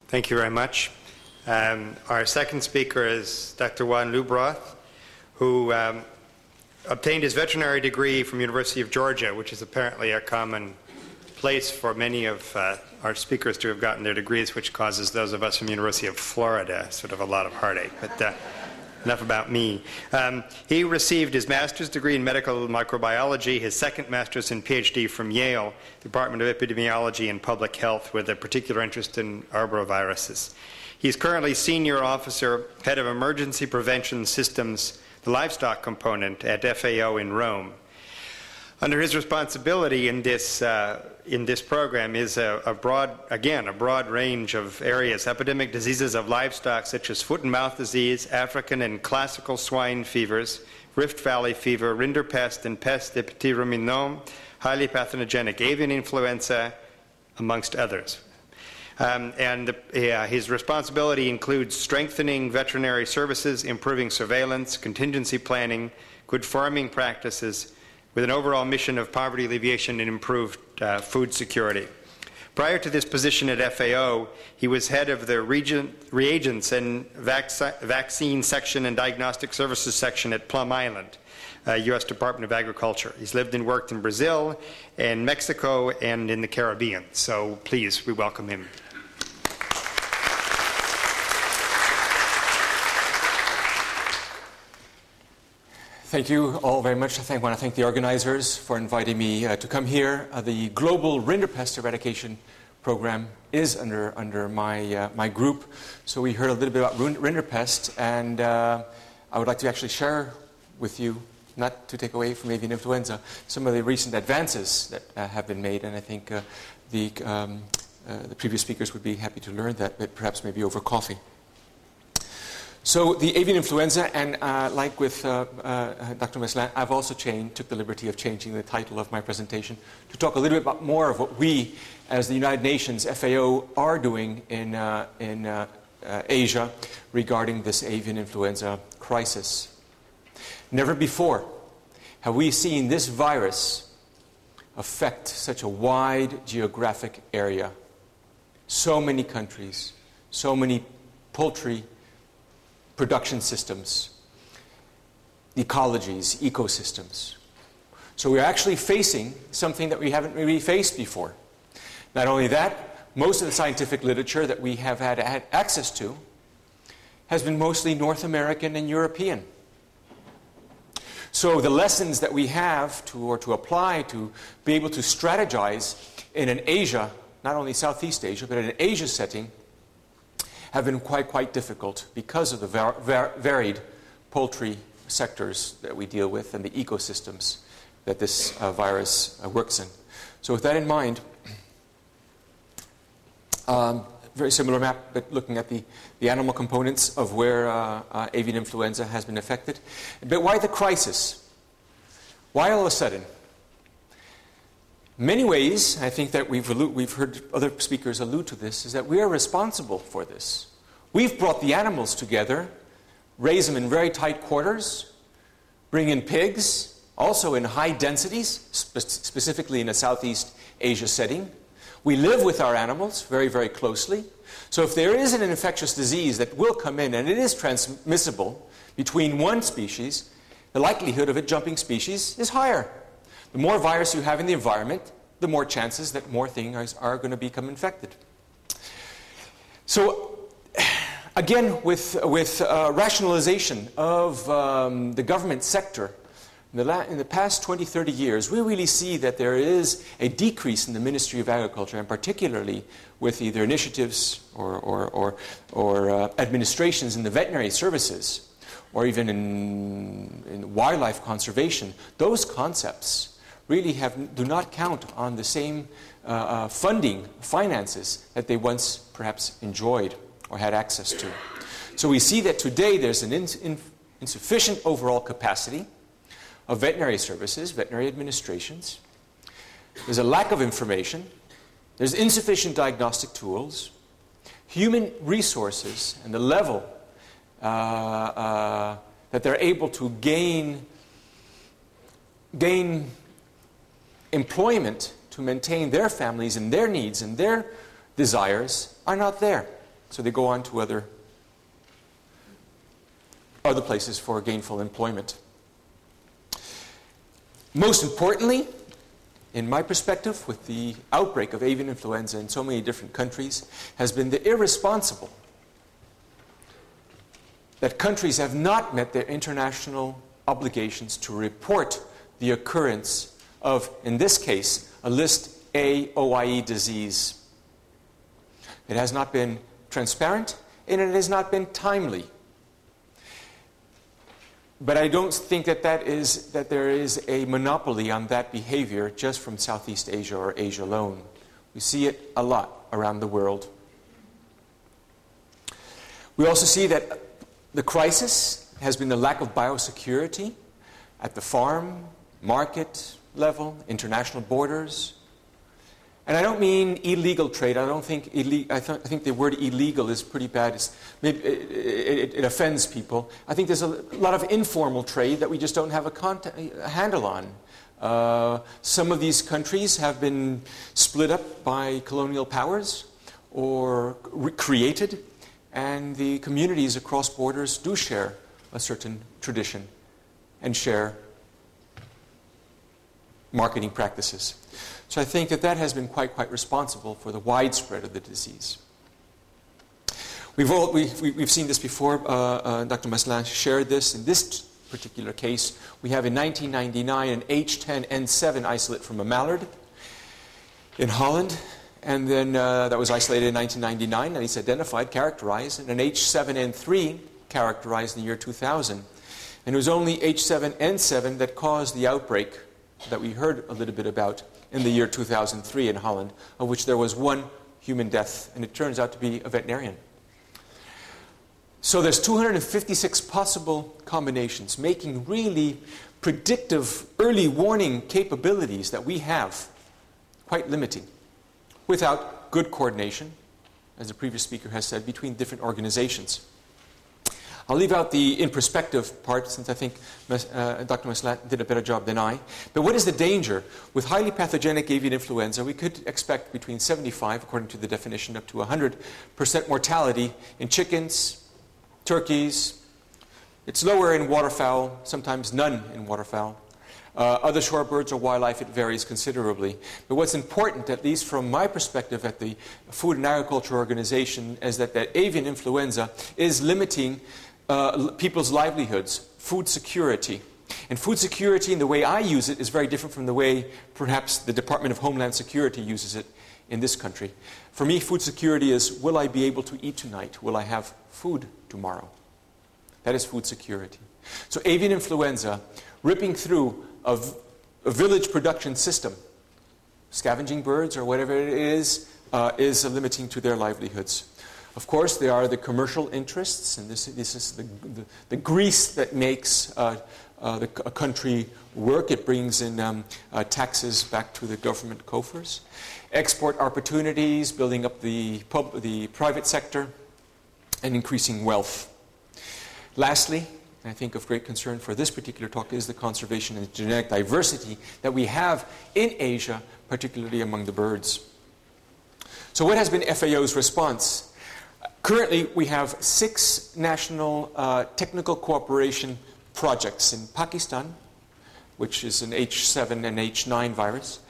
Thank you very much. Our second speaker is Dr. Juan Lubroth, who obtained his veterinary degree from University of Georgia, which is apparently a common place for many of our speakers to have gotten their degrees, which causes those of us from the University of Florida sort of a lot of heartache. But enough about me. He received his master's degree in medical microbiology, his second master's and PhD from Yale, Department of Epidemiology and Public Health, with a particular interest in arboviruses. He's currently senior officer, head of emergency prevention systems, the livestock component at FAO in Rome. Under his responsibility in this program is a broad range of areas: epidemic diseases of livestock such as foot and mouth disease, African and classical swine fevers, Rift Valley fever, rinderpest and peste de petit ruminant, highly pathogenic avian influenza, amongst others. His responsibility includes strengthening veterinary services, improving surveillance, contingency planning, good farming practices, with an overall mission of poverty alleviation and improved food security. Prior to this position at FAO, he was head of the reagents and vaccine section and diagnostic services section at Plum Island, U.S. Department of Agriculture. He's lived and worked in Brazil and Mexico and in the Caribbean. So please, we welcome him. Thank you all very much. I want to thank the organizers for inviting me to come here. The Global Rinderpest Eradication Program is under my group. So we heard a little bit about rinderpest, and I would like to actually share with you, not to take away from avian influenza, some of the recent advances that have been made, and I think the previous speakers would be happy to learn that, but perhaps maybe over coffee. So the avian influenza, and like with Dr. Meslin, I've also took the liberty of changing the title of my presentation to talk a little bit about more of what we, as the United Nations, FAO, are doing in Asia regarding this avian influenza crisis. Never before have we seen this virus affect such a wide geographic area. So many countries, so many poultry production systems, ecologies, ecosystems. So we're actually facing something that we haven't really faced before. Not only that, most of the scientific literature that we have had access to has been mostly North American and European. So the lessons that we have to apply to be able to strategize in an Asia, not only Southeast Asia, but in an Asia setting, have been quite difficult because of the varied poultry sectors that we deal with and the ecosystems that this virus works in. So with that in mind, very similar map, but looking at the animal components of where avian influenza has been affected. But why the crisis? Why all of a sudden? Many ways, I think that we've heard other speakers allude to this, is that we are responsible for this. We've brought the animals together, raise them in very tight quarters, bring in pigs, also in high densities, specifically in a Southeast Asia setting. We live with our animals very, very closely. So if there is an infectious disease that will come in, and it is transmissible between one species, the likelihood of it jumping species is higher. The more virus you have in the environment, the more chances that more things are going to become infected. So, again, with rationalization of the government sector, in the past 20, 30 years, we really see that there is a decrease in the Ministry of Agriculture, and particularly with either initiatives or administrations in the veterinary services, or even in wildlife conservation. Those concepts really do not count on the same finances that they once perhaps enjoyed or had access to. So we see that today there's an insufficient overall capacity of veterinary services, veterinary administrations. There's a lack of information. There's insufficient diagnostic tools. Human resources and the level that they're able to gain employment to maintain their families and their needs and their desires are not there. So they go on to other places for gainful employment. Most importantly, in my perspective, with the outbreak of avian influenza in so many different countries, has been the irresponsible that countries have not met their international obligations to report the occurrence of, in this case, a List A OIE disease. It has not been transparent, and it has not been timely. But I don't think that there is a monopoly on that behavior just from Southeast Asia or Asia alone. We see it a lot around the world. We also see that the crisis has been the lack of biosecurity at the farm, market level, international borders. And I don't mean illegal trade. I think the word illegal is pretty bad. It offends people. I think there's a lot of informal trade that we just don't have a handle on. Some of these countries have been split up by colonial powers or created, and the communities across borders do share a certain tradition and share marketing practices. So I think that has been quite responsible for the widespread of the disease. We've seen this before. Dr. Maslin shared this. In this particular case, we have in 1999 an H10N7 isolate from a mallard in Holland. And then that was isolated in 1999, and it's identified, characterized, and an H7N3 characterized in the year 2000. And it was only H7N7 that caused the outbreak that we heard a little bit about in the year 2003 in Holland, of which there was one human death, and it turns out to be a veterinarian. So there's 256 possible combinations, making really predictive early warning capabilities that we have quite limiting, without good coordination, as the previous speaker has said, between different organizations. I'll leave out the in perspective part, since I think Dr. Maslin did a better job than I. But what is the danger? With highly pathogenic avian influenza, we could expect between 75, according to the definition, up to 100% mortality in chickens, turkeys. It's lower in waterfowl, sometimes none in waterfowl. Other shorebirds or wildlife, it varies considerably. But what's important, at least from my perspective at the Food and Agriculture Organization, is that avian influenza is limiting people's livelihoods, food security. And food security, in the way I use it, is very different from the way perhaps the Department of Homeland Security uses it in this country. For me, food security is, will I be able to eat tonight? Will I have food tomorrow? That is food security. So avian influenza, ripping through a village production system, scavenging birds or whatever it is limiting to their livelihoods. Of course, there are the commercial interests, and this is the grease that makes a country work. It brings in taxes back to the government coffers. Export opportunities, building up the private sector, and increasing wealth. Lastly, and I think of great concern for this particular talk, is the conservation and genetic diversity that we have in Asia, particularly among the birds. So what has been FAO's response? Currently, we have 6 national technical cooperation projects in Pakistan, which is an H7 and H9 virus,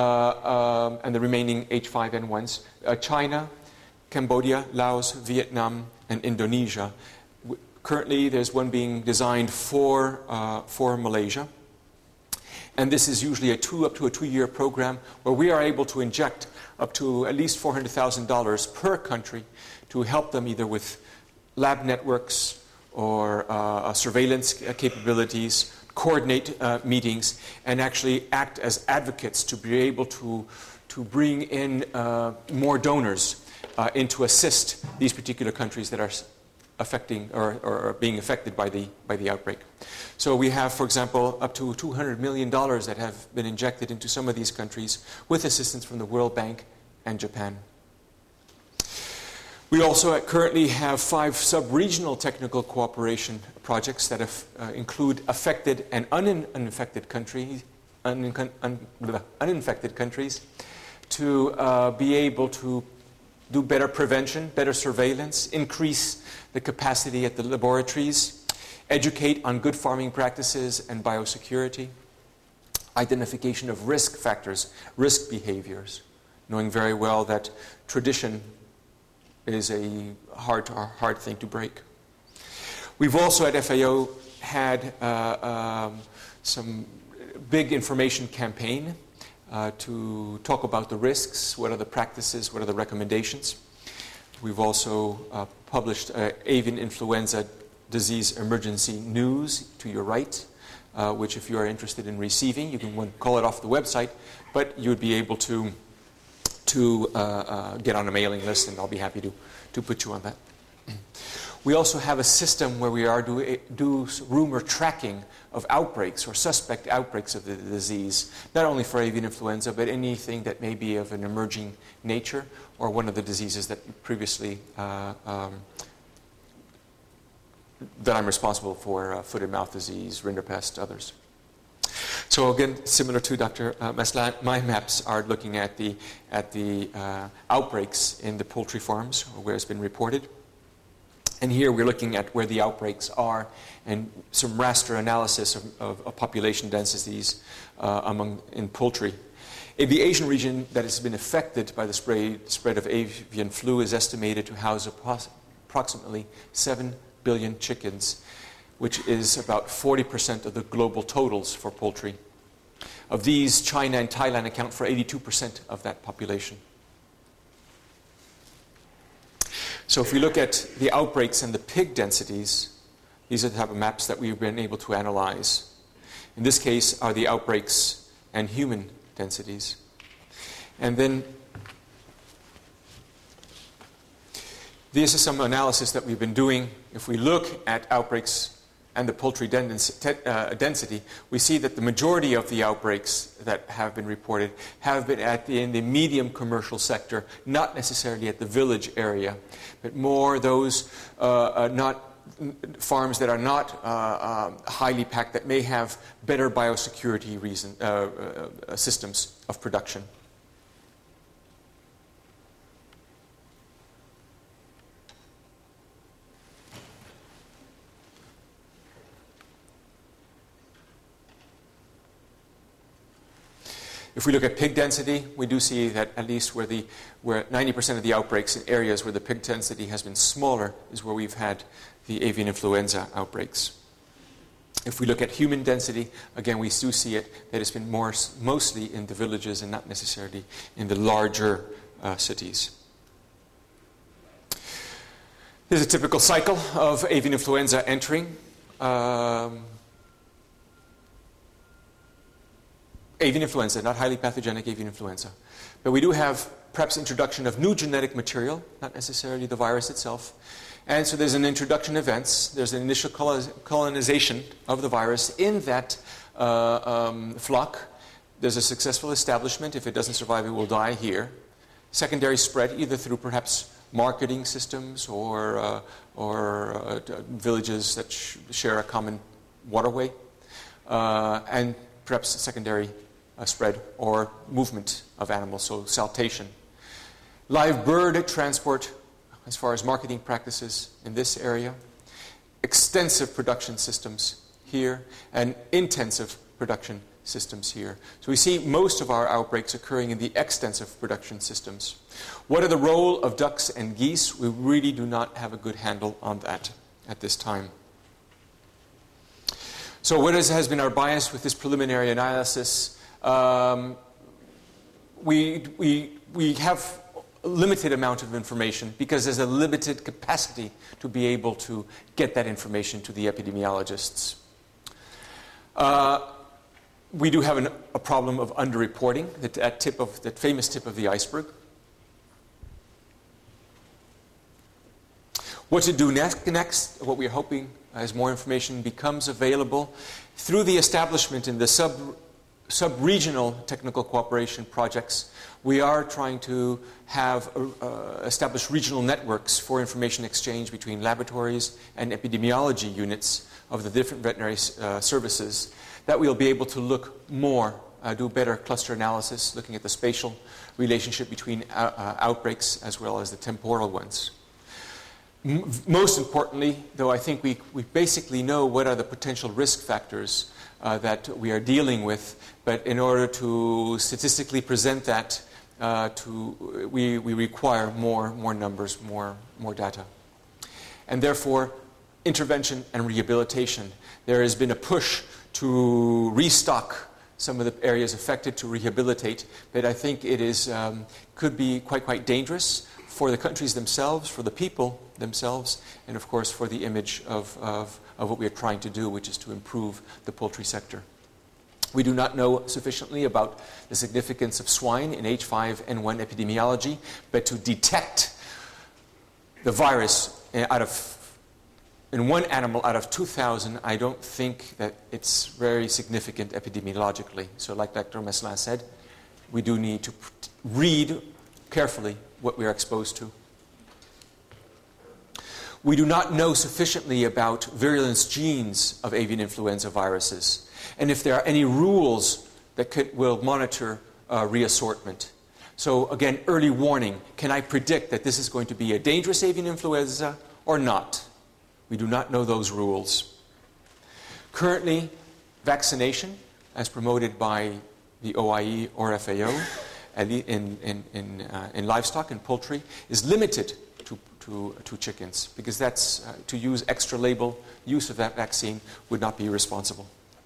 and the remaining H5N1s, China, Cambodia, Laos, Vietnam, and Indonesia. Currently, there's one being designed for Malaysia. And this is usually up to a 2-year program where we are able to inject up to at least $400,000 per country to help them either with lab networks or surveillance capabilities, coordinate meetings, and actually act as advocates to be able to bring in more donors in to assist these particular countries that are affecting or being affected by the outbreak. So we have, for example, up to $200 million that have been injected into some of these countries with assistance from the World Bank and Japan. We also currently have 5 sub-regional technical cooperation projects that include affected and uninfected countries to be able to do better prevention, better surveillance, increase the capacity at the laboratories, educate on good farming practices and biosecurity, identification of risk factors, risk behaviors, knowing very well that tradition is a hard thing to break. We've also at FAO had some big information campaign to talk about the risks, what are the practices, what are the recommendations. We've also published avian influenza disease emergency news to your right, which if you are interested in receiving, you can call it off the website, but you would be able to get on a mailing list, and I'll be happy to put you on that. We also have a system where we are do rumor tracking of outbreaks or suspect outbreaks of the disease, not only for avian influenza, but anything that may be of an emerging nature or one of the diseases that previously that I'm responsible for, foot and mouth disease, rinderpest, others. So again, similar to Dr. Maslin, my maps are looking at the outbreaks in the poultry farms where it's been reported. And here we're looking at where the outbreaks are and some raster analysis of population densities in poultry. In the Asian region that has been affected by the spread of avian flu is estimated to house approximately 7 billion chickens, which is about 40% of the global totals for poultry. Of these, China and Thailand account for 82% of that population. So if we look at the outbreaks and the pig densities, these are the type of maps that we've been able to analyze. In this case are the outbreaks and human densities. And then this is some analysis that we've been doing. If we look at outbreaks and the poultry density, we see that the majority of the outbreaks that have been reported have been in the medium commercial sector, not necessarily at the village area, but more those farms that are not highly packed, that may have better biosecurity systems of production. If we look at pig density, we do see that at least where 90% of the outbreaks in areas where the pig density has been smaller is where we've had the avian influenza outbreaks. If we look at human density, again, we do see it that it's been mostly in the villages and not necessarily in the larger cities. There's a typical cycle of avian influenza entering. Avian influenza, not highly pathogenic avian influenza. But we do have perhaps introduction of new genetic material, not necessarily the virus itself. And so there's an introduction events, there's an initial colonization of the virus in that flock. There's a successful establishment. If it doesn't survive, it will die here. Secondary spread, either through perhaps marketing systems or villages that share a common waterway. And perhaps secondary spread or movement of animals, so saltation. Live bird transport, as far as marketing practices in this area. Extensive production systems here, and intensive production systems here. So we see most of our outbreaks occurring in the extensive production systems. What are the role of ducks and geese? We really do not have a good handle on that at this time. So what has been our bias with this preliminary analysis? We have a limited amount of information because there's a limited capacity to be able to get that information to the epidemiologists. We do have a problem of underreporting, that famous tip of the iceberg. What to do next, what we're hoping as more information becomes available through the establishment in the sub-regional technical cooperation projects, we are trying to have establish regional networks for information exchange between laboratories and epidemiology units of the different veterinary services, that we'll be able to look more do better cluster analysis, looking at the spatial relationship between outbreaks as well as the temporal ones. Most importantly, though, I think we basically know what are the potential risk factors that we are dealing with, but in order to statistically present that, we require more numbers, more data. And therefore, intervention and rehabilitation. There has been a push to restock some of the areas affected, to rehabilitate, but I think it is could be quite dangerous for the countries themselves, for the people themselves, and of course for the image of what we are trying to do, which is to improve the poultry sector. We do not know sufficiently about the significance of swine in H5N1 epidemiology, but to detect the virus in one animal out of 2,000, I don't think that it's very significant epidemiologically. So like Dr. Meslin said, we do need to read carefully what we are exposed to. We do not know sufficiently about virulence genes of avian influenza viruses, and if there are any rules that will monitor reassortment. So again, early warning. Can I predict that this is going to be a dangerous avian influenza or not? We do not know those rules. Currently, vaccination, as promoted by the OIE or FAO in livestock and poultry, is limited to chickens, because that's to use extra label use of that vaccine would not be responsible.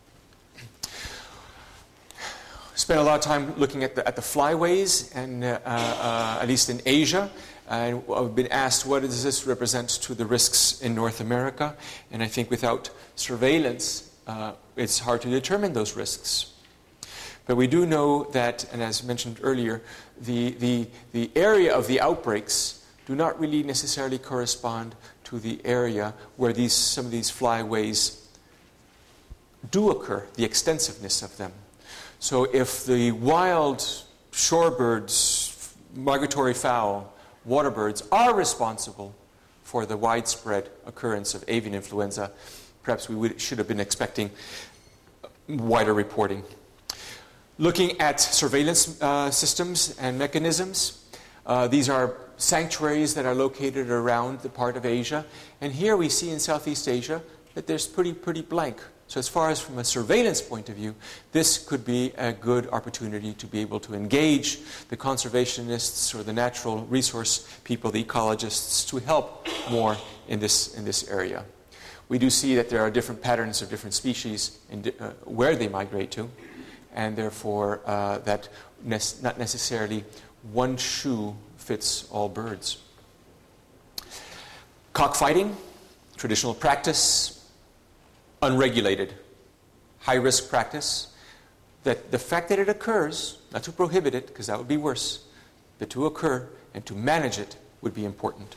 Spent a lot of time looking at the flyways, and at least in Asia. And I've been asked, what does this represent to the risks in North America? And I think without surveillance, it's hard to determine those risks. But we do know that, and as mentioned earlier, the area of the outbreaks do not really necessarily correspond to the area where some of these flyways do occur, the extensiveness of them. So if the wild shorebirds, migratory fowl, water birds are responsible for the widespread occurrence of avian influenza, perhaps we should have been expecting wider reporting. Looking at surveillance systems and mechanisms, these are sanctuaries that are located around the part of Asia. And here we see in Southeast Asia that there's pretty blank. So as far as from a surveillance point of view, this could be a good opportunity to be able to engage the conservationists or the natural resource people, the ecologists, to help more in this area. We do see that there are different patterns of different species where they migrate to, and therefore that not necessarily one shoe fits all birds. Cockfighting, traditional practice, unregulated, high-risk practice, that the fact that it occurs, not to prohibit it, because that would be worse, but to occur and to manage it would be important.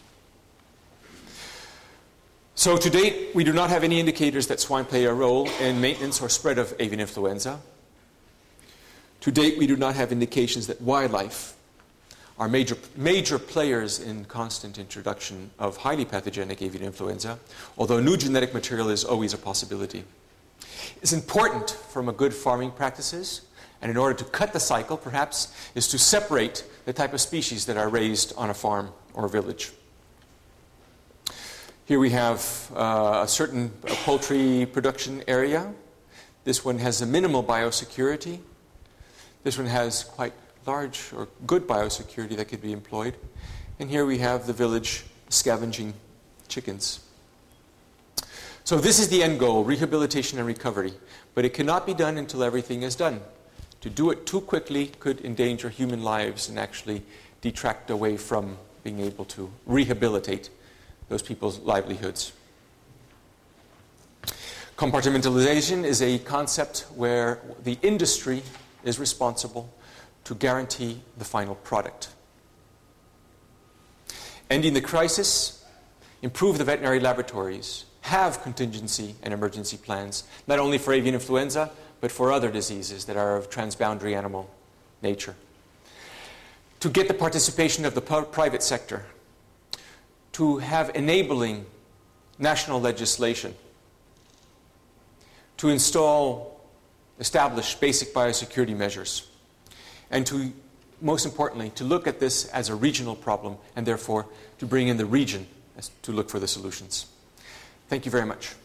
So to date, we do not have any indicators that swine play a role in maintenance or spread of avian influenza. To date, we do not have indications that wildlife are major players in constant introduction of highly pathogenic avian influenza, although new genetic material is always a possibility. It's important from a good farming practices, and in order to cut the cycle, perhaps, is to separate the type of species that are raised on a farm or a village. Here we have a certain poultry production area. This one has a minimal biosecurity. This one has quite large or good biosecurity that could be employed. And here we have the village scavenging chickens. So this is the end goal, rehabilitation and recovery. But it cannot be done until everything is done. To do it too quickly could endanger human lives and actually detract away from being able to rehabilitate those people's livelihoods. Compartmentalization is a concept where the industry is responsible to guarantee the final product. Ending the crisis, improve the veterinary laboratories, have contingency and emergency plans, not only for avian influenza, but for other diseases that are of transboundary animal nature. To get the participation of the private sector, to have enabling national legislation, to install establish basic biosecurity measures, and to, most importantly, to look at this as a regional problem and therefore to bring in the region to look for the solutions. Thank you very much.